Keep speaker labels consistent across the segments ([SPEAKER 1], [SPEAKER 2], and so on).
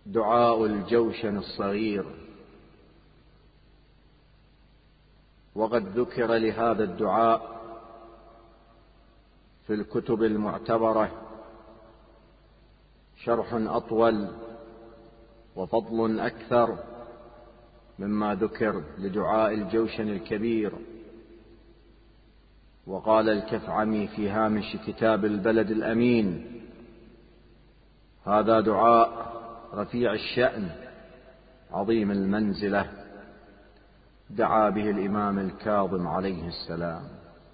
[SPEAKER 1] دعاء الجوشن الصغير. وقد ذكر لهذا الدعاء في الكتب المعتبرة شرح أطول وفضل أكثر مما ذكر لدعاء الجوشن الكبير. وقال الكفعمي في هامش كتاب البلد الأمين: هذا دعاء رفيع الشأن عظيم المنزلة، دعا به الإمام الكاظم عليه السلام.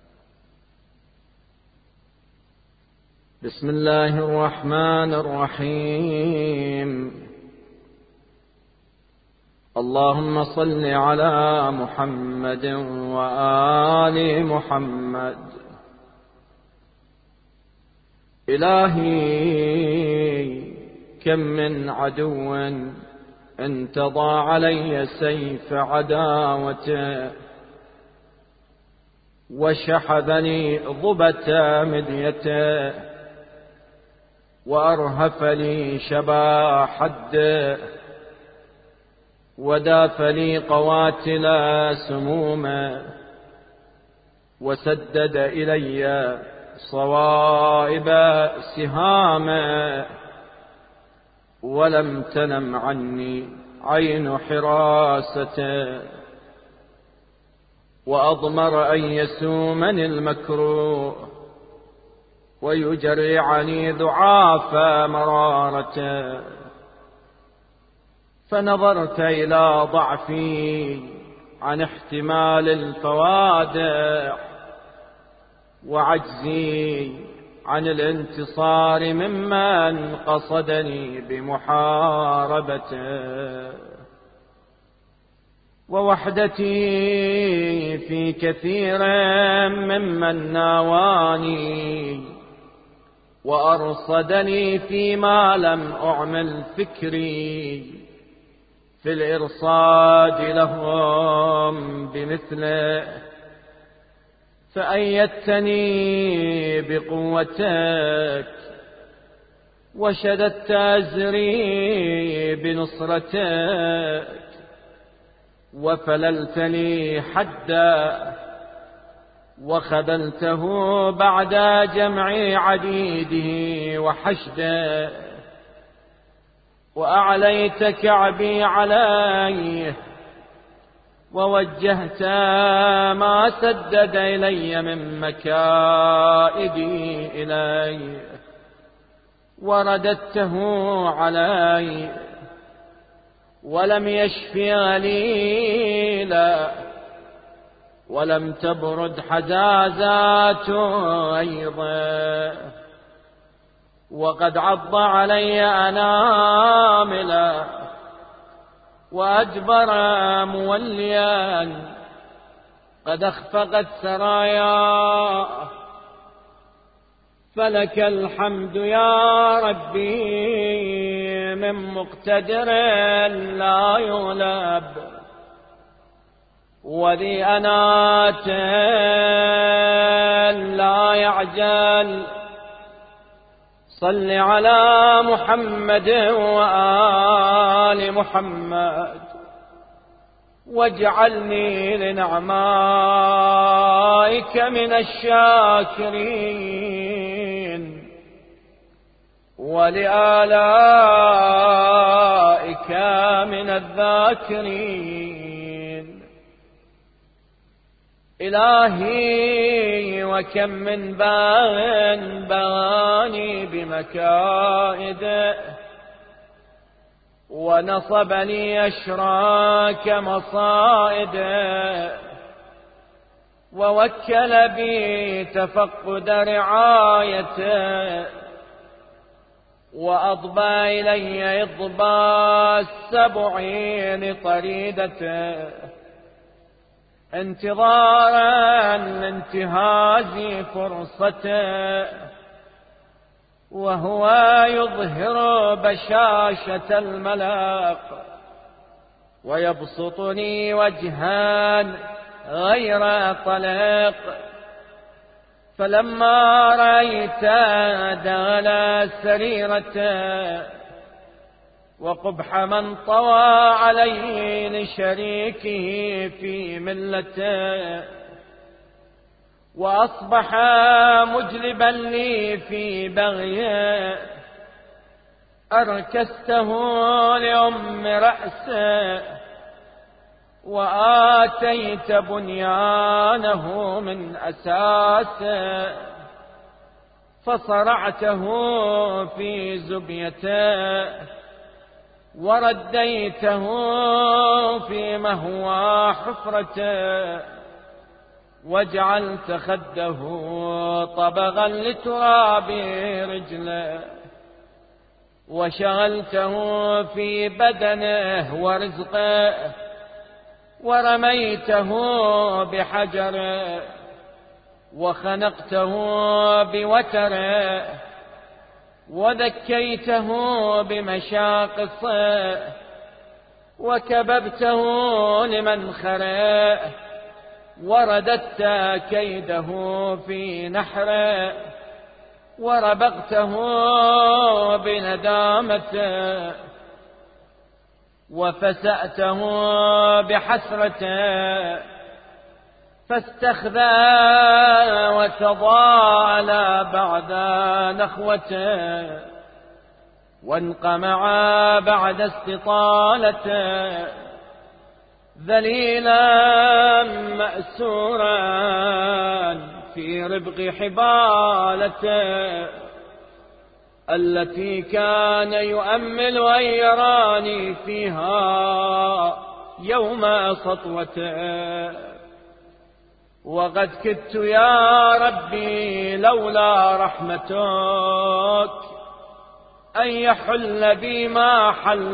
[SPEAKER 1] بسم الله الرحمن الرحيم. اللهم صل على محمد وآل محمد. إلهي كم من عدو انتضى علي سيف عداوته، وشحذني ضبة مديته، وأرهف لي شبا حده، وداف لي قواتل سمومه، وسدد إلي صوائب سهامه، ولم تنم عني عين حراسته، وأضمر أن يسومني المكروه، ويجرعني ضعاف مرارته. فنظرت إلى ضعفي عن احتمال الفوادح، وعجزي عن الانتصار ممن قصدني بمحاربته، ووحدتي في كثير ممن ناواني، وأرصدني فيما لم أعمل فكري في الإرصاد لهم بمثله. فأيدتني بقوتك، وشددت أزري بنصرتك، وفللت لي حدا، وخذلته بعد جمع عديده وحشده، وأعليت كعبي عليه، ووجهت ما سدد إلي من مكائدي إليه، ورددته علي، ولم يشف غليلا، ولم تبرد حزازاته أيضا، وقد عض علي أناملا، وأجبر موليا، قد أخفقت سرايا. فلك الحمد يا ربي من مقتدر لا يغلب، وذي أنات لا يعجل. صل على محمد وآل محمد، واجعلني لنعمائك من الشاكرين، ولآلائك من الذاكرين. إلهي وكم من باغ بغاني بمكائده، ونصبني أشراك مصائده، ووكل بي تفقد رعايته، وأضبى إلي إضبى السبعين طريدته، انتظارا لانتهاز فرصته، وهو يظهر بشاشة الملاق، ويبسطني وجها غير طلق. فلما رأيت دغل سريرته
[SPEAKER 2] وقبح من طوى عليه لشريكه في ملته، وأصبح مجلبا لي في بغيه، أركسته لأم رأسه، وآتيت بنيانه من أساسه، فصرعته في زبيته، ورديته في مهوى حفرته، وجعلت خده طبغا لتراب رجله، وشغلته في بدنه ورزقه، ورميته بحجره، وخنقته بوتره، وذكيته بمشاقصه، وكببته لمنخره، ورددت كيده في نحره، وربقته بندامته، وفسأته بحسرته، فاستخذى وتضالى بعد نخوته، وانقمع بعد استطالته، ذليلا مأسورا في ربق حبالته، التي كان يؤمل أن يراني فيها يوم سطوته. وقد كدت يا ربي لولا رحمتك أن يحل بي ما حل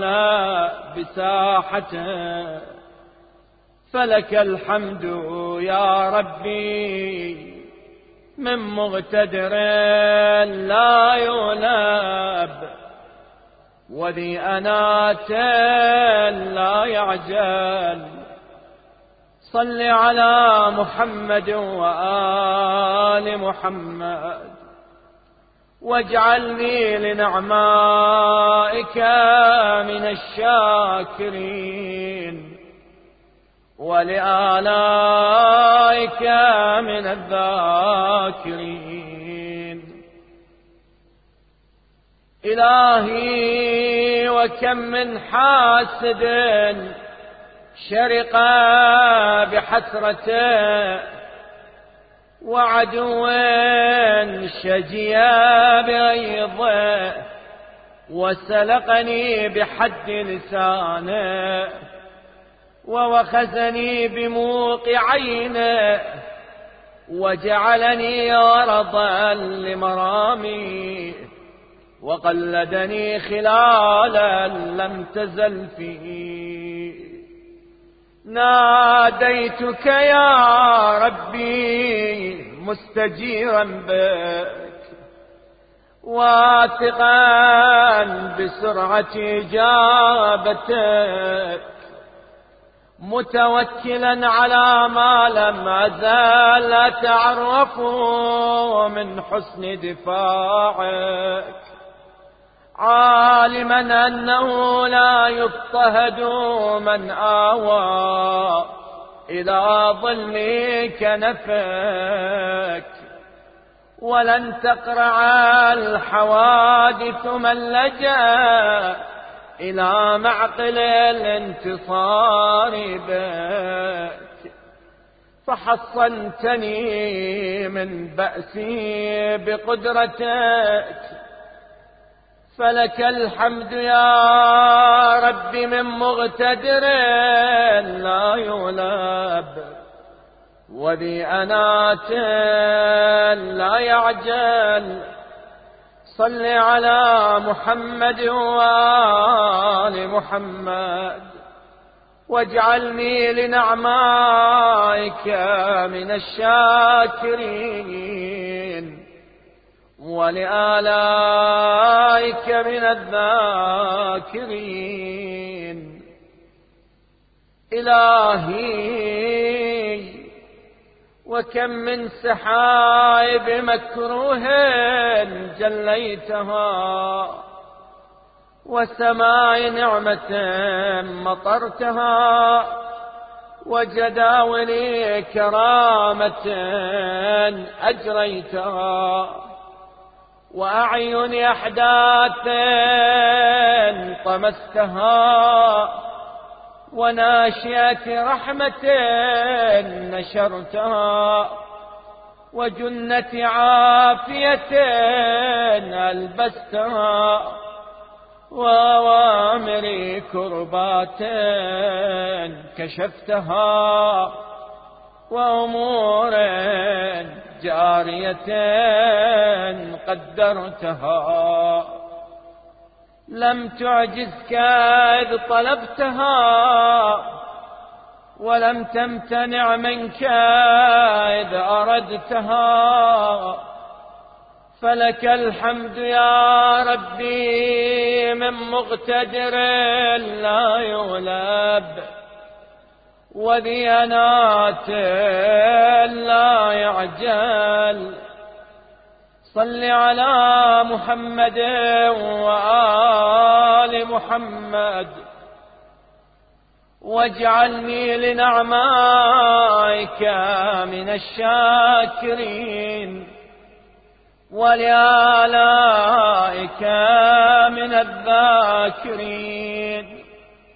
[SPEAKER 2] بساحته، فلك الحمد يا ربي من مقتدر لا يناب، وذي أنات لا يعجل. صل على محمد وآل محمد، واجعلني لنعمائك من الشاكرين، ولآلائك من الذاكرين. إلهي وكم من حاسد شرق بحسرته، وعدو شجي بغيظه، وسلقني بحد لسانه، ووخزني بموق عينه، وجعلني عرضا لمرامي، وقلدني خلالا لم تزل فيه. ناديتك يا ربي مستجيرا بك، واثقا بسرعة إجابتك، متوكلا على ما لم أزال أتعرف من حسن دفاعك، عالما أنه لا يضطهد من آوى إلى ظلك نفك، ولن تقرع الحوادث من لجأ إلى معقل الانتصار بك، فحصنتني من بأسي بقدرتك، فلك الحمد يا رب من مقتدر لا يغلب، وذي أنات لا يعجل. صل على محمد وآل محمد، واجعلني لنعمائك من الشاكرين، ولآلائك من الذاكرين. إلهي وكم من سحائب مكروه جليتها، والسماء نعمة مطرتها، وجداول كرامة أجريتها، وأعين أحداث طمستها، وناشئة رحمة نشرتها، وجنة عافية ألبستها، وأوامر كربات كشفتها، وأمور جارية قدرتها. لم تعجزك إذ طلبتها، ولم تمتنع منك إذ أردتها. فلك الحمد يا ربي من مقتدر لا يغلب، وذي أنات لا يعجل. صل على محمد وآل محمد، واجعلني لنعمائك من الشاكرين، ولآلائك من الذاكرين.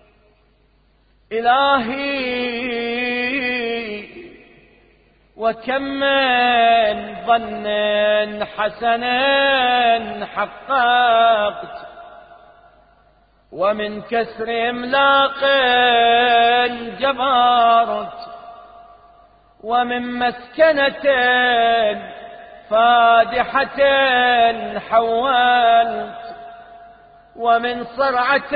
[SPEAKER 2] إلهي وكم من ظن حسن حققت، ومن كسر إملاق جبرت، ومن مسكنة فادحة حولت، ومن صرعة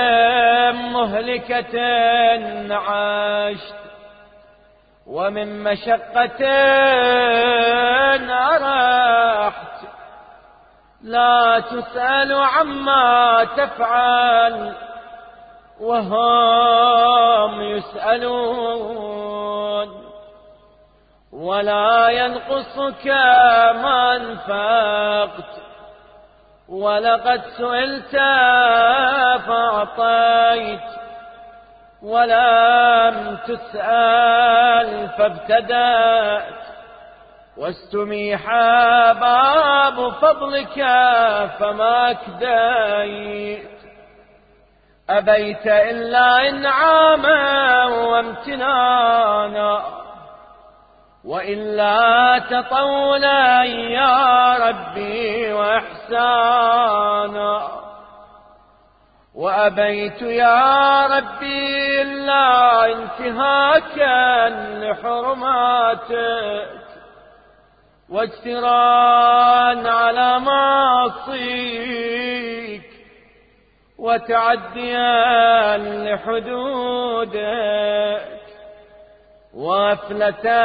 [SPEAKER 2] مهلكة عشت، ومن مشقة أرحت. لا تسأل عما تفعل وهم يسألون، ولا ينقصك ما أنفقت، ولقد سئلت فأعطيت، ولم تسأل فابتدأت، واستميح باب فضلك فما كديت. أبيت إلا إنعاما وامتنانا، وإلا تطولا يا ربي وإحسانا. وأبيت يا ربي إلا انتهاكا لحرماتك، واجتراء على معصيك، وتعديا لحدودك، وغفلة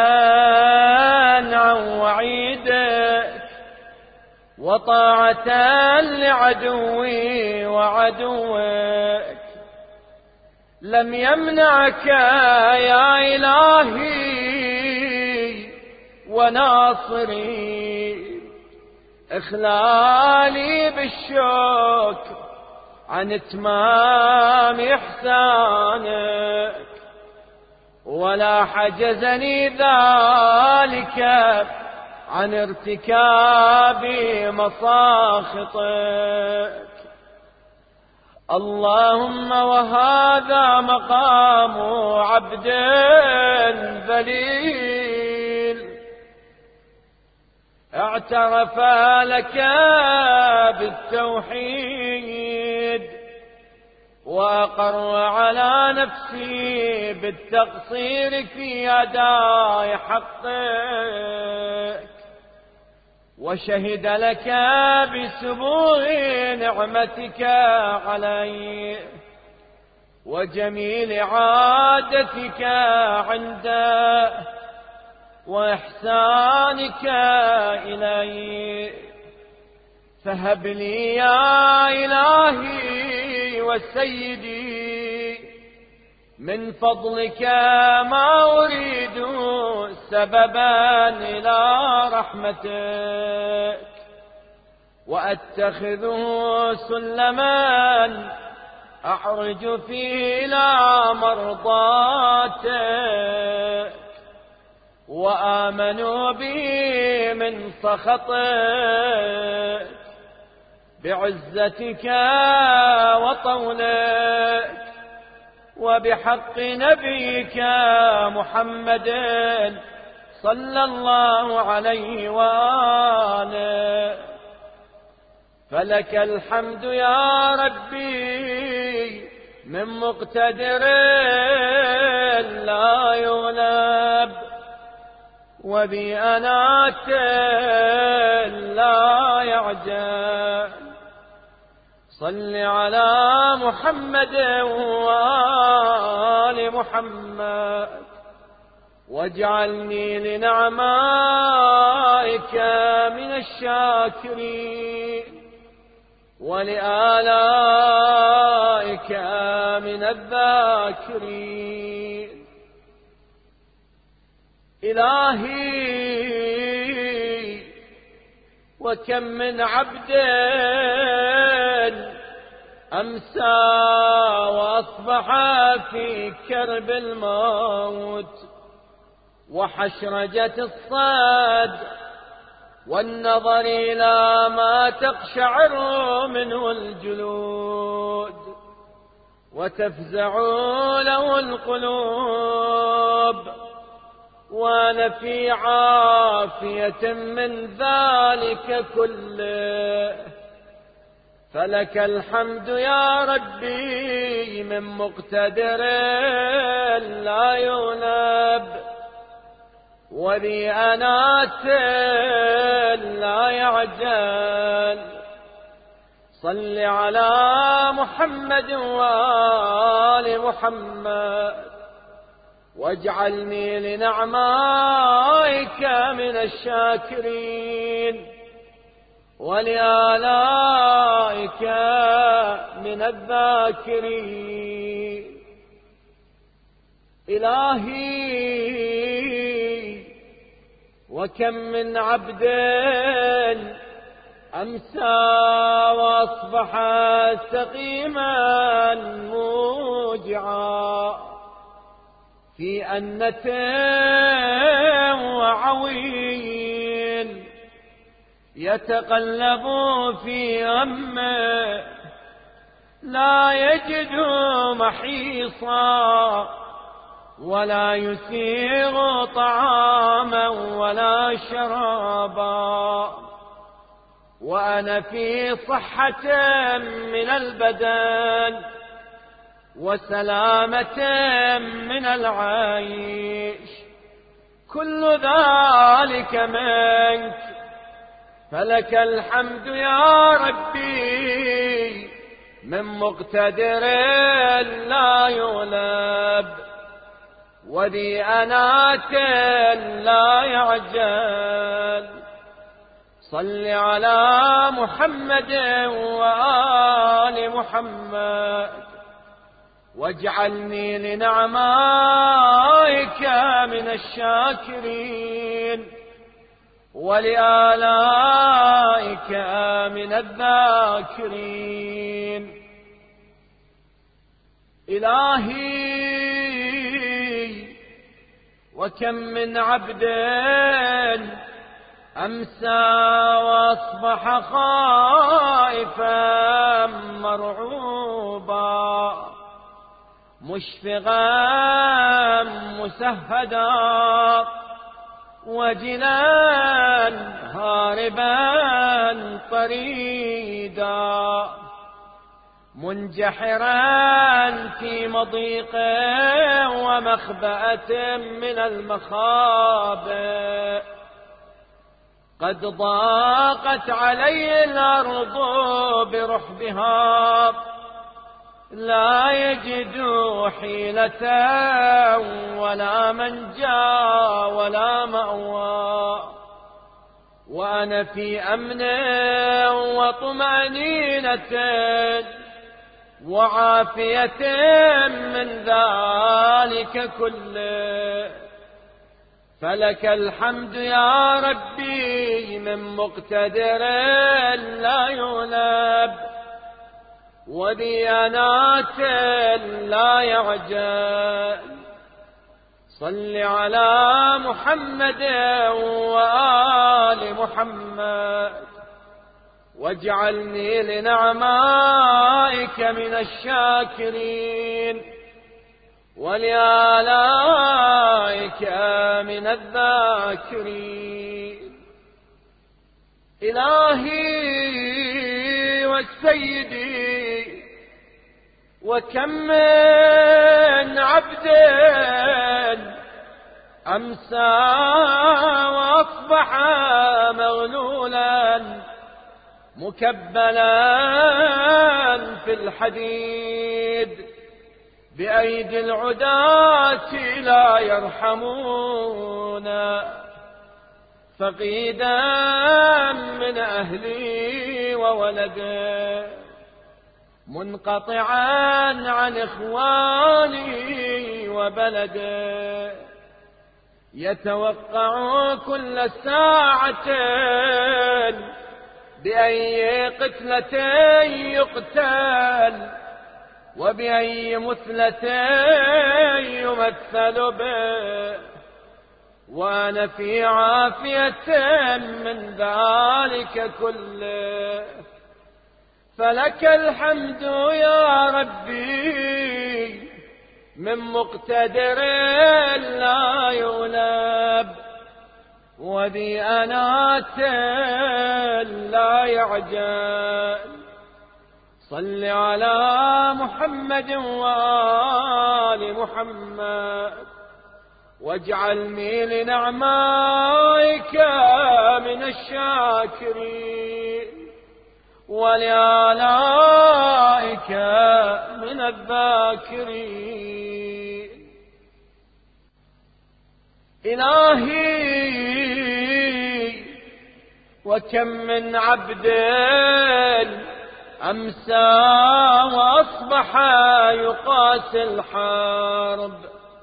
[SPEAKER 2] عن وعيدك، وطاعة لعدوي وعدوك. لم يمنعك يا إلهي وناصري إخلالي بالشكر عن إتمام إحسانك، ولا حجزني ذلك عن ارتكاب مساخطك. اللهم وهذا مقام عبد ذليل اعترف لك بالتوحيد، وأقر على نفسي بالتقصير في أداء حقك، وشهد لك بسبوغ نعمتك علي، وجميل عادتك عنده، وإحسانك إلي. فهب لي يا إلهي وسيدي من فضلك ما أريد سببا إلى رحمتك، وأتخذه سلما أعرج فيه إلى مرضاتك، وآمنوا به من سخطك بعزتك وطولك، وبحق نبيك محمد صلى الله عليه وآله. فلك الحمد يا ربي من مقتدر لا يغلب، وبأنات لا يعجل. صل على محمد وآل محمد، واجعلني لنعمائك من الشاكرين، ولآلائك من الذاكرين. إلهي وكم من عبد أمسى وأصبح في كرب الموت وحشرجة الصد، والنظر إلى ما تقشعر منه الجلود وتفزع له القلوب، وأنا في عافية من ذلك كله. فلك الحمد يا ربي من مقتدر لا يغلب، وذي أنات لا يعجل. صل على محمد وآل محمد، واجعلني لنعمائك من الشاكرين، ولآلائك من الذاكرين. إلهي وكم من عبد أمسى وأصبح سقيما موجعا في أنة وعويل، يتقلب في غمه لا يجد محيصا، ولا يسيغ طعاما ولا شرابا. وأنا في صحة من البدن وسلامة من العيش، كل ذلك منك. فلك الحمد يا ربي من مقتدر لا يغلب، وذي أنات لا يعجل. صل على محمد وآل محمد، واجعلني لنعمائك من الشاكرين، ولآلائك من الذاكرين. إلهي وكم من عبد أمسى وأصبح خائفا مرعوبا، مشفقا مسهدا، وجلا هاربا طريدا، منجحرا في مضيق ومخبأة من المخابئ. قد ضاقت علي الأرض برحبها، لا يجد حيلة ولا منجا ولا مأوى. وأنا في أمن وطمأنينة وعافية من ذلك كله. فلك الحمد يا ربي من مقتدر لا يغلب وديانات لا يعجل صل على محمد وآل محمد واجعلني لنعمائك من الشاكرين ولآلائك من الذاكرين. إلهي وسيدي وكم من عبد أمسى وأصبح مغلولا مكبلا في الحديد بأيدي العداة لا يرحمون فقيدا من أهلي وولدي منقطعا عن إخواني وبلدي يتوقع كل ساعة بأي قتلة يقتل وبأي مثلة يمثل به وأنا في عافية من ذلك كله فلك الحمد يا ربي من مقتدر لا يغلب وذي أنات لا يعجل صل على محمد وآل محمد واجعلني لنعمائك من الشاكرين ولآلائك من الذاكرين. إلهي وكم من عبد أمسى وأصبح يقاسي الحرب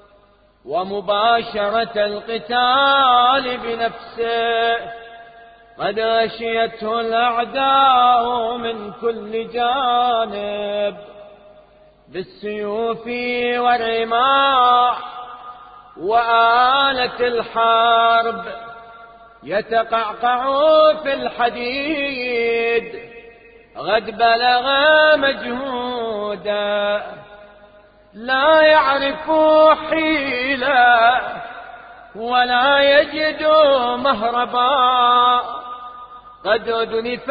[SPEAKER 2] ومباشرة القتال بنفسه قد غشيته الأعداء من كل جانب بالسيوف والرماح وآلة الحرب يتقعقع في الحديد قد بلغ مجهودا لا يعرف حيلة ولا يجد مهربا قد أدنف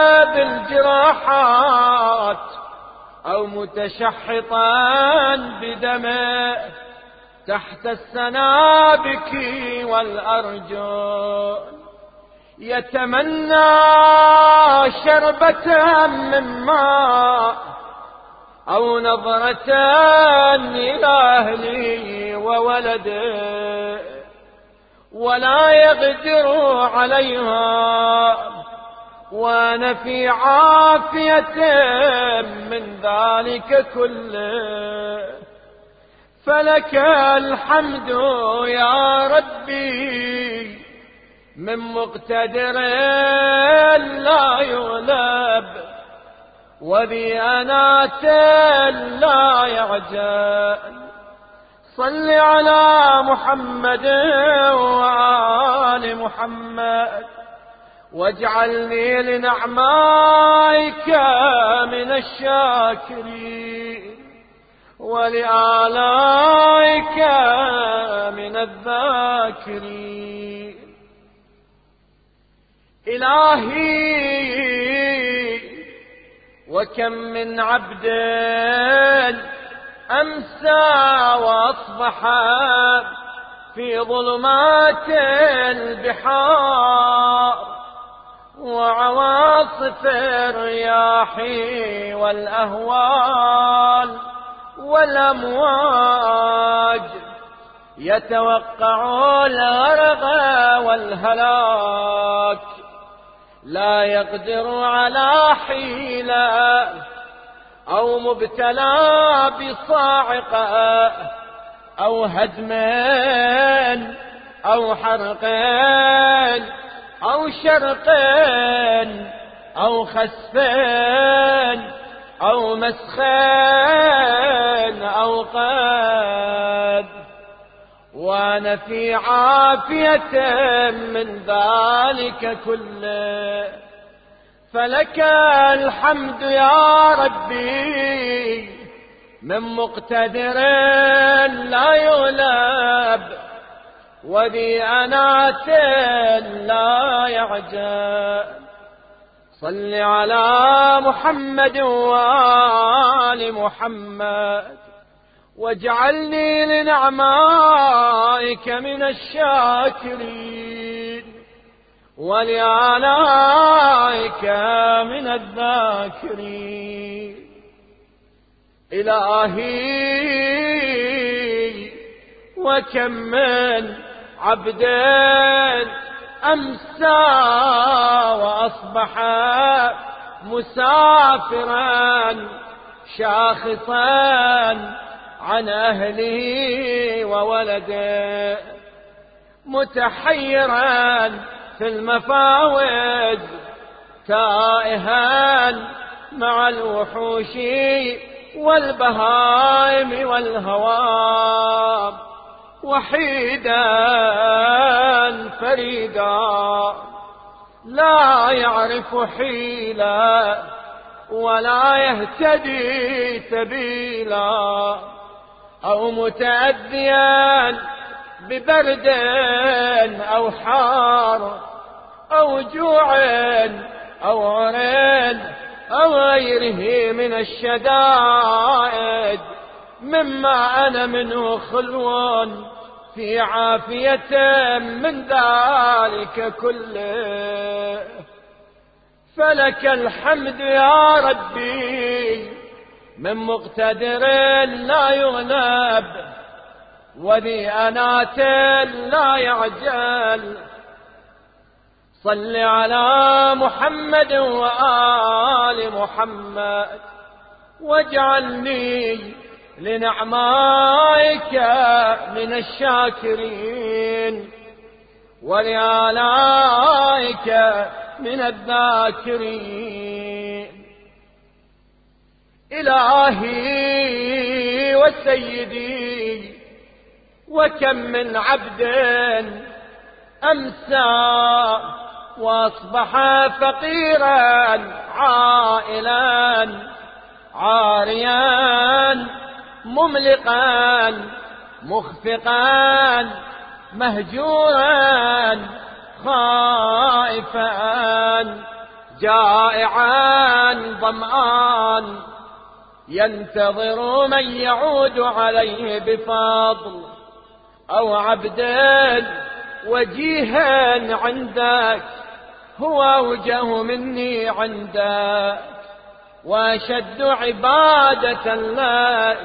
[SPEAKER 2] بالجراحات أو متشحطا بدمه تحت السنابك والأرجل يتمنى شربة من ماء أو نظرة إلى أهلي وولده ولا يقدر عليها وأنا في عافية من ذلك كله فلك الحمد يا ربي من مقتدر لا يغلب وذي أنات لا يعجل صل على محمد وآل محمد واجعلني لنعمائك من الشاكرين ولآلائك من الذاكرين. إلهي وكم من عبد أمسى وأصبح في ظلمات البحار وعواصف الرياح والأهوال والأمواج يتوقع الغرق والهلاك لا يقدر على حيلة أو مبتلى بصاعقة أو هدم أو حرق أو شرق أو خسف أو مسخ أو قد، وأنا في عافية من ذلك كله. فلك الحمد يا ربي من مقتدر لا يغلب، وذي أنات لا يعجب. صل على محمد وآل محمد، واجعلني لنعمائك من الشاكرين، ولآلائك من الذاكرين. إلهي وكم من عبد أمسى وأصبح مسافرا شاخصا عن أهله وولده، متحيرا في المفاوز تائها مع الوحوش والبهائم والهوام، وحيدا فريدا لا يعرف حيلا ولا يهتدي سبيلا، أو متأذيا ببرد أو حار أو جوع أو عرين أو غيره من الشدائد، مما أنا منه خلو في عافية من ذلك كله. فلك الحمد يا ربي من مقتدر لا يغلب، وذي أنات لا يعجل. صل على محمد وآل محمد، واجعلني لنعمائك من الشاكرين، ولآلائك من الذاكرين. إلهي وسيدي وكم من عبد أمسى وأصبح فقيرا عائلا عاريا مملقا مخفقا مهجورا خائفا جائعا ظمآن، ينتظر من يعود عليه بفضل، أو عبدا وجيها عندك هو أوجه مني عندك، وأشد عبادة لك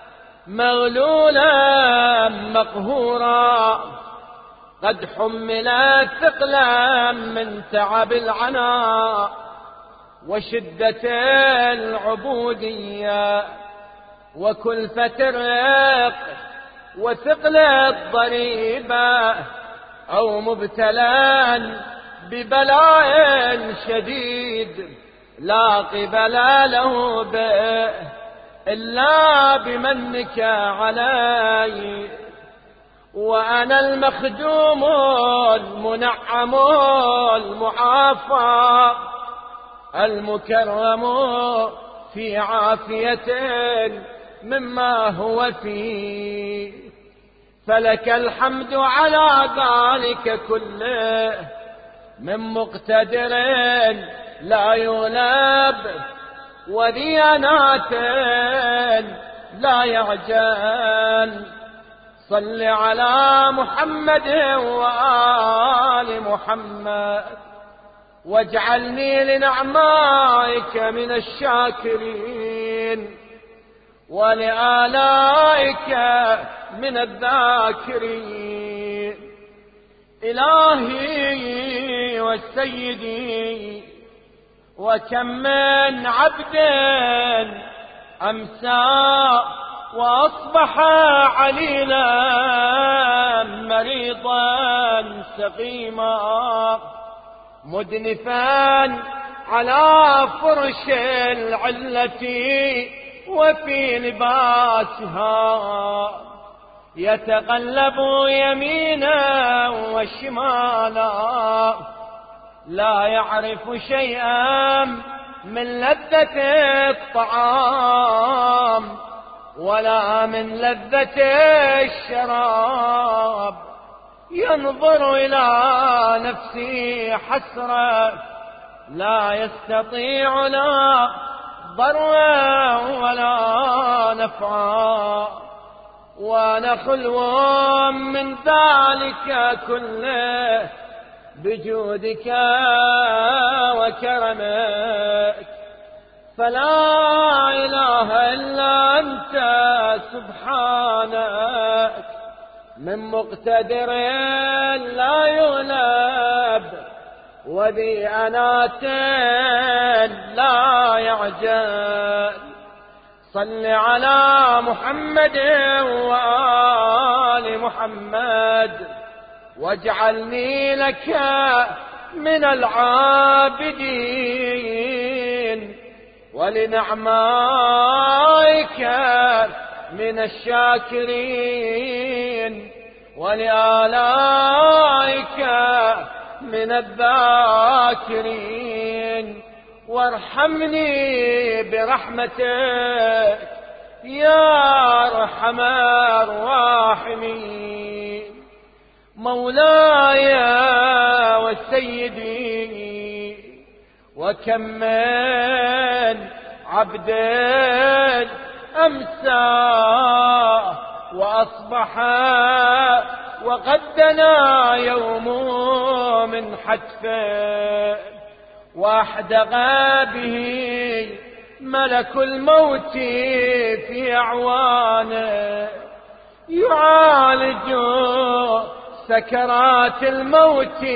[SPEAKER 2] مغلولا مقهورا، قد حمل ثقلا من تعب العناء وشدة العبودية وكلفة الرق وثقل الضريبة، أو مبتلى ببلاء شديد لا قبل له به إلا بمنك علي، وأنا المخدوم المنعم المعافى المكرم في عافية مما هو فيه. فلك الحمد على ذلك كله من مقتدر لا يغلب، وذي أنات لا يعجل. صل على محمد وآل محمد، واجعلني لنعمائك من الشاكرين، ولآلائك من الذاكرين. إلهي وسيدي وكم من عبد أمسى وأصبح عليلا مريضا سقيما، مدنفا على فرش العلة وفي لباسها يتقلب يمينا وشمالا لا يعرف شيئا من لذة الطعام ولا من لذة الشراب ينظر إلى نفسه حسرة لا يستطيع لا ضرا ولا نفعا وانا خلو من ذلك كله بجودك وكرمك فلا إله إلا أنت سبحانك من مقتدر لا يغلب وذي أنات لا يعجل صل على محمد وآل محمد واجعلني لك من العابدين ولنعمائك من الشاكرين ولآلائك من الذاكرين وارحمني برحمتك يا أرحم الراحمين مولاي وسيدي وكم من عبد أمسى وأصبح وقد دنا يوم من حتفه واحدق به ملك الموت في أعوانه يعالج سكرات الموت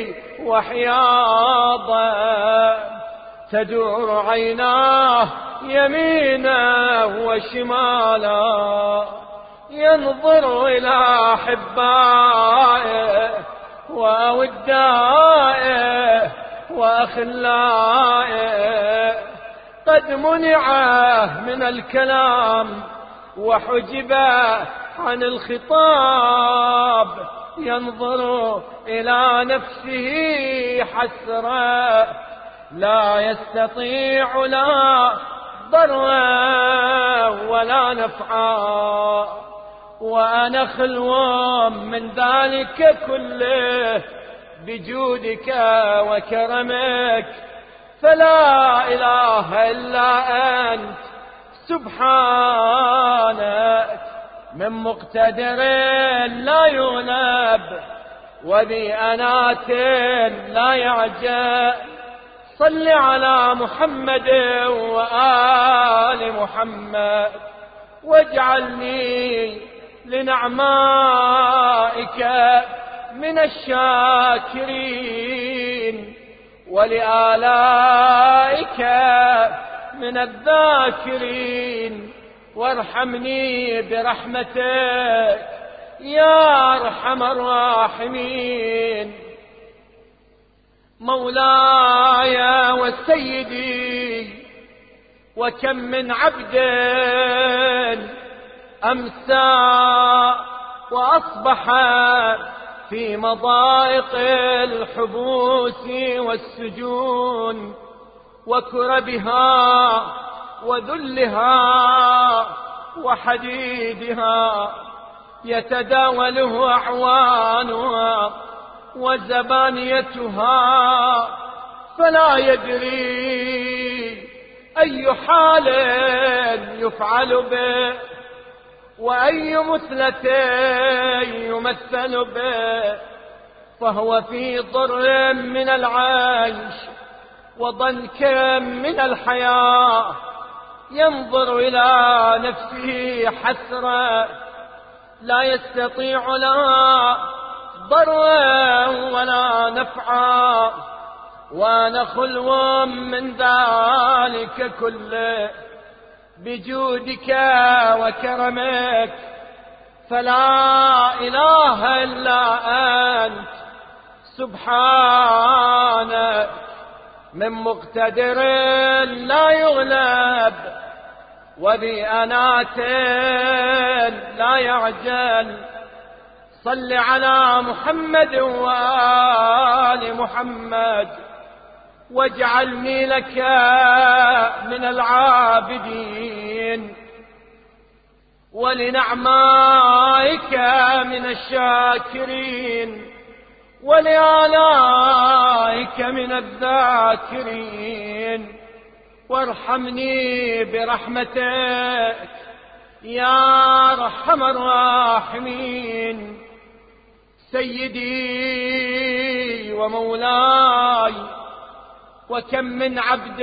[SPEAKER 2] وحياضه تدور عيناه يمينا وشمالا ينظر إلى أحبائه وأودائه وأخلائه قد منع من الكلام وحجب عن الخطاب ينظر إلى نفسه حسرة لا يستطيع لا ضرا ولا نفعا وأنا خلو من ذلك كله بجودك وكرمك فلا إله إلا أنت سبحانك من مقتدر لا يغلب وذي أنات لا يعجل صل على محمد وآل محمد واجعلني لنعمائك من الشاكرين ولآلائك من الذاكرين وارحمني برحمتك يا أرحم الراحمين مولاي وسيدي وكم من عبد أمسى وأصبح في مضائق الحبوس والسجون وكربها وذلها وحديدها يتداوله أعوانها وزبانيتها فلا يدري أي حال يفعل به وأي مثلة يمثل به فهو في ضر من العيش وضنك من الحياة ينظر إلى نفسه حسرة لا يستطيع لا ضرا ولا نفعا وانا خلو من ذلك كله بجودك وكرمك فلا إله إلا أنت سبحانك من مقتدر لا يغلب وبأنات لا يعجل. صل على محمد وآل محمد واجعلني لك من العابدين ولنعمائك من الشاكرين ولآلائك من الذاكرين. وارحمني برحمتك يا أرحم الراحمين. سيدي ومولاي، وكم من عبد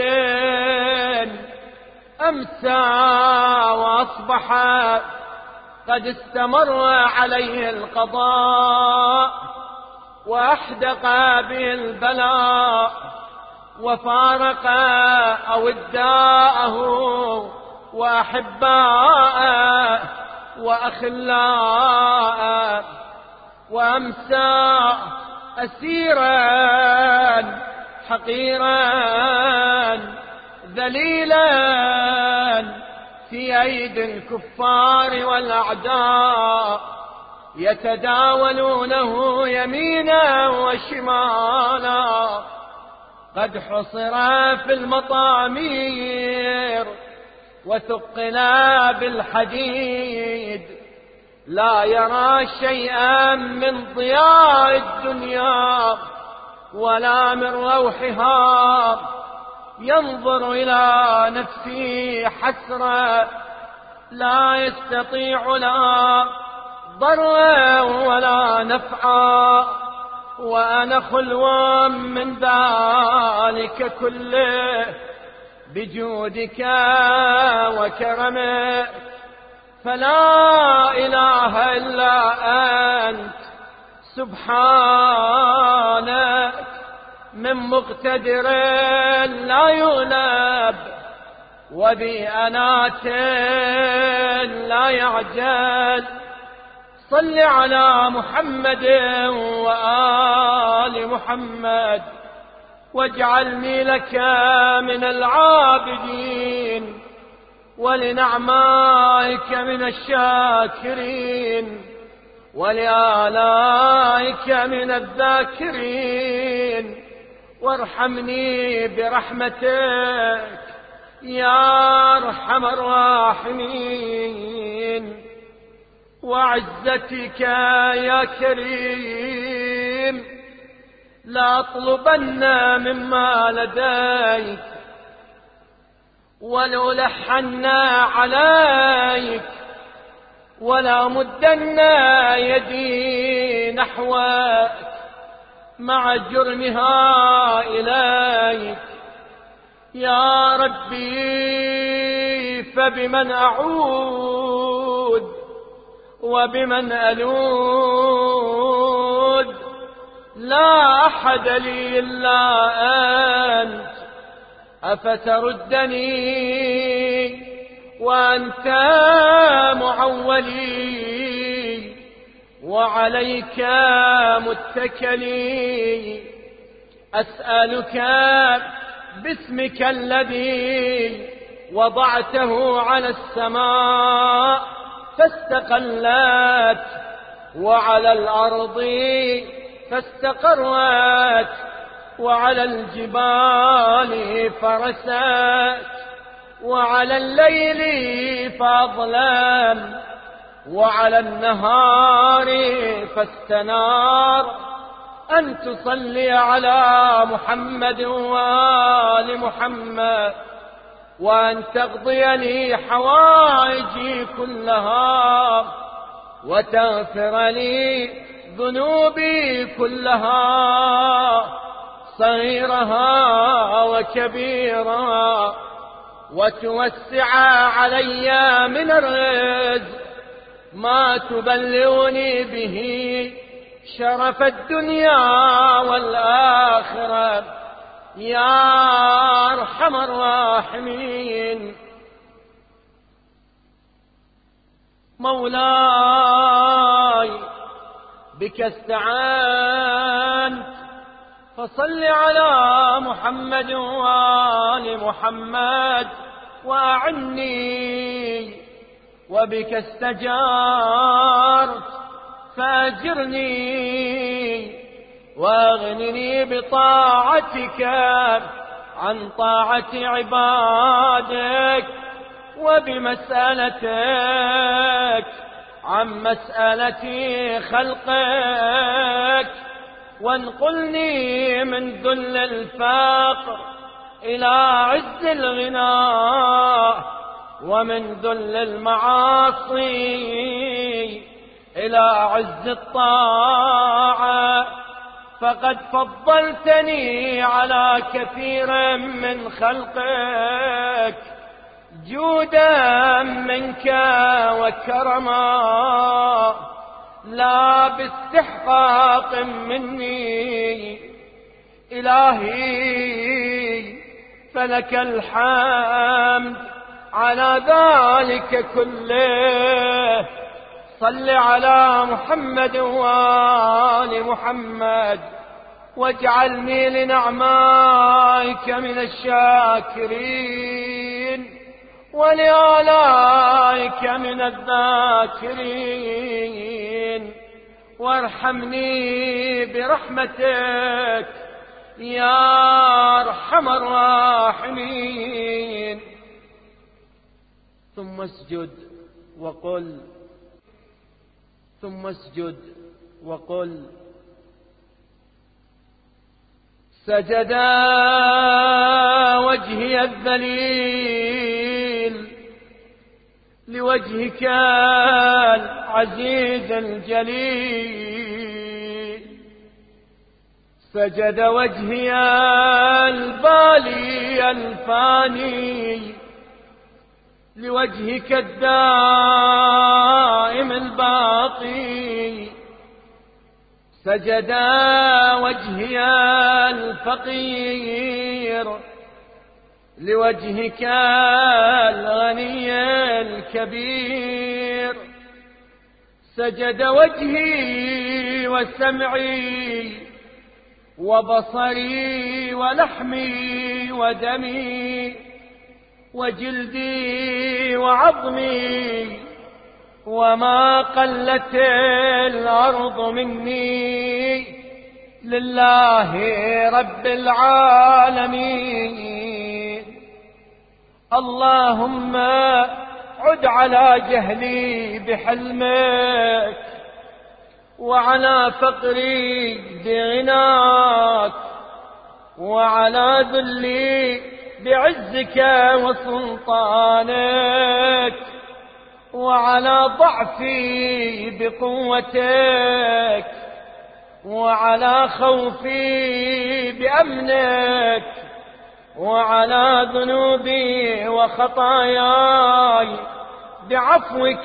[SPEAKER 2] أمسى وأصبح قد استمر عليه القضاء وأحدق به البلاء وفارق أوداءه وأحباءه وأخلاءه وأمسى أسيرا حقيرا ذليلا في أيدي الكفار والأعداء يتداولونه يمينا وشمالا. قد حصر في المطامير وثقل بالحديد، لا يرى شيئا من ضياء الدنيا ولا من روحها. ينظر إلى نفسه حسرة، لا يستطيع لا ضرا ولا نفعا، وأنا خلوا من ذلك كله بجودك وكرمك. فلا إله إلا أنت سبحانك من مقتدر لا يغلب وبأنات لا يعجل. صل على محمد وآل محمد واجعلني لك من العابدين ولنعمائك من الشاكرين ولآلائك من الذاكرين. وارحمني برحمتك يا أرحم الراحمين. وعزتك يا كريم لا أطلبن مما لديك ولو لحن عليك ولا مدن يدي نحوك مع جرمها إليك. يا ربي فبمن أعود وبمن ألود؟ لا أحد لي إلا أنت. أفتردني وأنت معولي وعليك متكلي؟ أسألك باسمك الذي وضعته على السماء فاستقلت وعلى الأرض فاستقرت وعلى الجبال فرست وعلى الليل فأظلم وعلى النهار فاستنار، أن تصلي على محمد وآل محمد وأن تقضي لي حوائجي كلها وتغفر لي ذنوبي كلها صغيرها وكبيرها، وتوسع علي من الرزق ما تبلغني به شرف الدنيا والآخرة يا أرحم الراحمين. مولاي بك استعانت فصل على محمد وآل محمد وأعني، وبك استجارت فأجرني، واغنني بطاعتك عن طاعة عبادك، وبمسألتك عن مسألة خلقك، وانقلني من ذل الفقر إلى عز الغنى، ومن ذل المعاصي إلى عز الطاعة، فقد فضلتني على كثير من خلقك جودا منك وكرما، لا باستحقاق مني. إلهي فلك الحمد على ذلك كله. صل على محمد وآل محمد، واجعلني لنعمائك من الشاكرين، ولآلائك من الذاكرين، وارحمني برحمتك يا أرحم الراحمين. ثم اسجد وقل، ثم اسجد وقل: سجد وجهي الذليل لوجهك العزيز الجليل، سجد وجهي البالي الفاني لوجهك الدائم الباقي، سجد وجهي الفقير لوجهك الغني الكبير، سجد وجهي وسمعي وبصري ولحمي ودمي وجلدي وعظمي، وما قلت الأرض مني لله رب العالمين. اللهم عد على جهلي بحلمك، وعلى فقري بغناك، وعلى ذلي بعزك وسلطانك، وعلى ضعفي بقوتك، وعلى خوفي بأمنك، وعلى ذنوبي وخطاياي بعفوك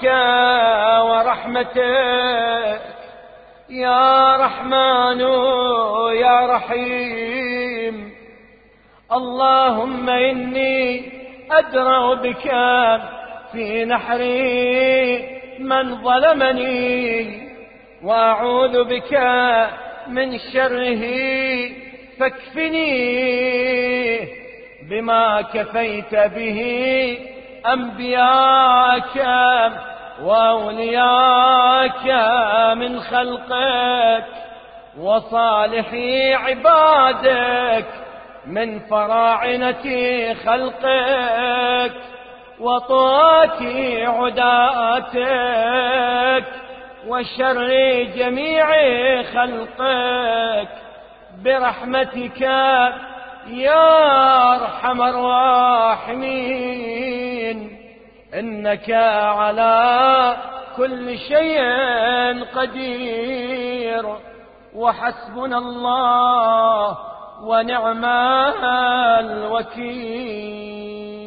[SPEAKER 2] ورحمتك يا رحمن يا رحيم. اللهم إني أدرأ بك في نحري من ظلمني، وأعوذ بك من شره فاكفني بما كفيت به أنبياءك وأولياءك من خلقك وصالحي عبادك من فراعنة خلقك وطاعة عداتك وشر جميع خلقك برحمتك يا أرحم الراحمين، إنك على كل شيء قدير. وحسبنا الله ونعم الوكيل.